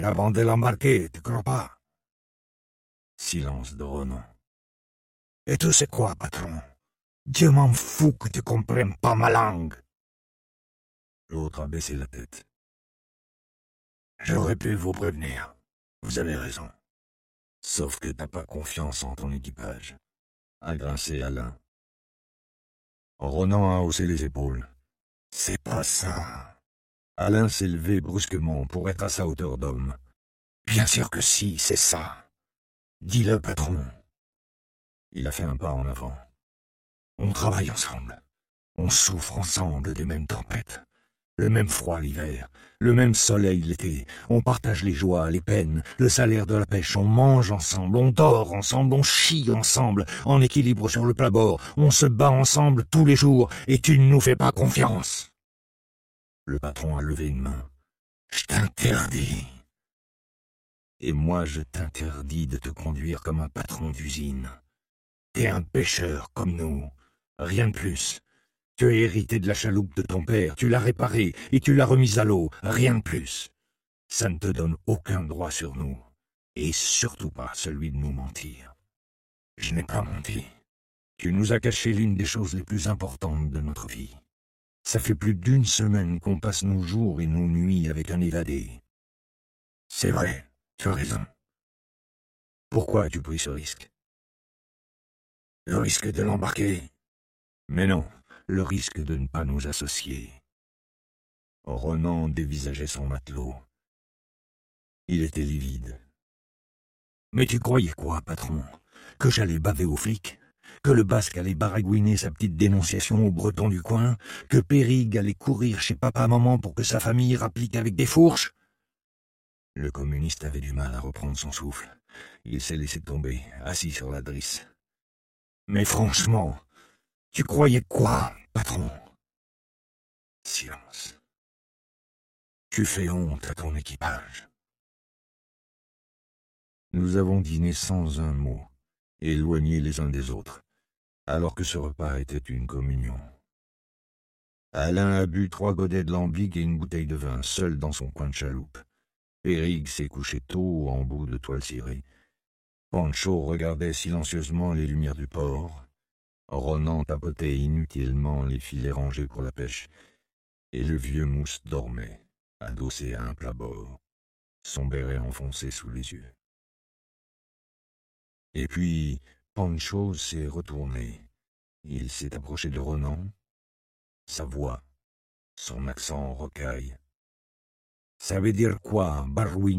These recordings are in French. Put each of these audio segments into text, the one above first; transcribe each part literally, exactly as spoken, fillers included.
La bande est embarquée, tu crois pas? Silence de Ronan. Et tu sais quoi, patron? Dieu m'en fout que tu comprennes pas ma langue. L'autre a baissé la tête. J'aurais pu vous prévenir. Vous avez raison. Sauf que t'as pas confiance en ton équipage. A grincé Alain. Ronan a haussé les épaules. C'est pas ça. Alain s'est levé brusquement pour être à sa hauteur d'homme. Bien sûr que si, c'est ça. Dis-le, patron. Il a fait un pas en avant. On travaille ensemble. On souffre ensemble des mêmes tempêtes. Le même froid l'hiver, le même soleil l'été. On partage les joies, les peines, le salaire de la pêche. On mange ensemble, on dort ensemble, on chie ensemble, en équilibre sur le plat-bord. On se bat ensemble tous les jours, et tu ne nous fais pas confiance. Le patron a levé une main. Je t'interdis. Et moi, je t'interdis de te conduire comme un patron d'usine. T'es un pêcheur comme nous, rien de plus. Tu as hérité de la chaloupe de ton père, tu l'as réparée et tu l'as remise à l'eau, rien de plus. Ça ne te donne aucun droit sur nous, et surtout pas celui de nous mentir. Je n'ai pas menti. Tu nous as caché l'une des choses les plus importantes de notre vie. Ça fait plus d'une semaine qu'on passe nos jours et nos nuits avec un évadé. C'est vrai, tu as raison. Pourquoi as-tu pris ce risque? Le risque de l'embarquer? Mais non. Le risque de ne pas nous associer. Ronan dévisageait son matelot. Il était livide. Mais tu croyais quoi, patron? Que j'allais baver aux flics? Que le Basque allait baragouiner sa petite dénonciation aux Bretons du coin? Que Périg allait courir chez papa-maman pour que sa famille rapplique avec des fourches? Le communiste avait du mal à reprendre son souffle. Il s'est laissé tomber, assis sur la drisse. Mais franchement, tu croyais quoi, patron? Silence. Tu fais honte à ton équipage. Nous avons dîné sans un mot, éloignés les uns des autres, alors que ce repas était une communion. Alain a bu trois godets de lambic et une bouteille de vin, seul dans son coin de chaloupe. Périg s'est couché tôt en bout de toile cirée. Pancho regardait silencieusement les lumières du port. Ronan tapotait inutilement les filets rangés pour la pêche, et le vieux Mousse dormait, adossé à un plat-bord, son béret enfoncé sous les yeux. Et puis, Pancho s'est retourné. Il s'est approché de Ronan. Sa voix, son accent rocaille. « Ça veut dire quoi, barouinier ?»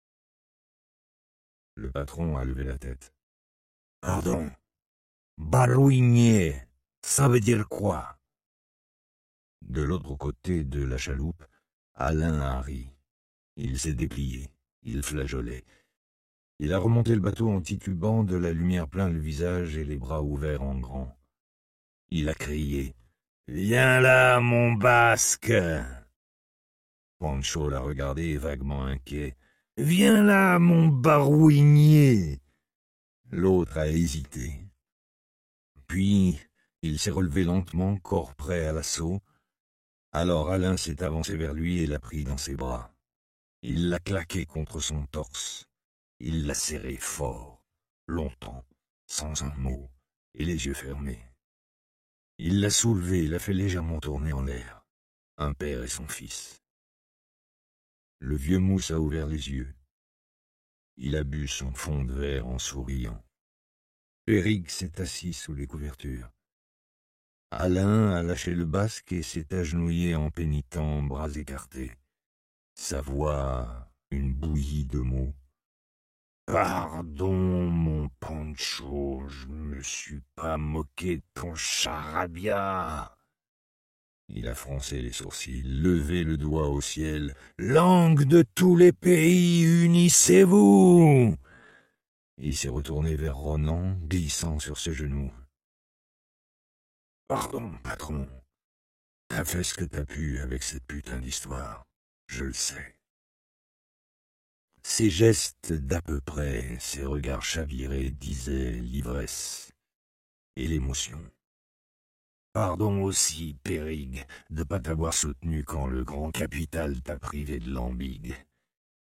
Le patron a levé la tête. « Pardon. Barouinier, ça veut dire quoi ?» De l'autre côté de la chaloupe, Alain a ri. Il s'est déplié, il flageolait. Il a remonté le bateau en titubant, de la lumière plein le visage et les bras ouverts en grand. Il a crié « Viens là, mon Basque !» Pancho l'a regardé vaguement inquiet. « Viens là, mon barouinier !» L'autre a hésité. Puis, il s'est relevé lentement, corps prêt à l'assaut. Alors Alain s'est avancé vers lui et l'a pris dans ses bras. Il l'a claqué contre son torse. Il l'a serré fort, longtemps, sans un mot, et les yeux fermés. Il l'a soulevé, l'a fait légèrement tourner en l'air. Un père et son fils. Le vieux Mousse a ouvert les yeux. Il a bu son fond de verre en souriant. Périg s'est assis sous les couvertures. Alain a lâché le basque et s'est agenouillé en pénitent, bras écartés. Sa voix, une bouillie de mots. « Pardon, mon Pancho, je me suis pas moqué de ton charabia. » Il a froncé les sourcils, levé le doigt au ciel. « Langue de tous les pays, unissez-vous !» Il s'est retourné vers Ronan, glissant sur ses genoux. « Pardon, patron. T'as fait ce que t'as pu avec cette putain d'histoire. Je le sais. » Ses gestes d'à peu près, ses regards chavirés disaient l'ivresse et l'émotion. Pardon aussi, Périg, de pas t'avoir soutenu quand le grand capital t'a privé de l'ambigue.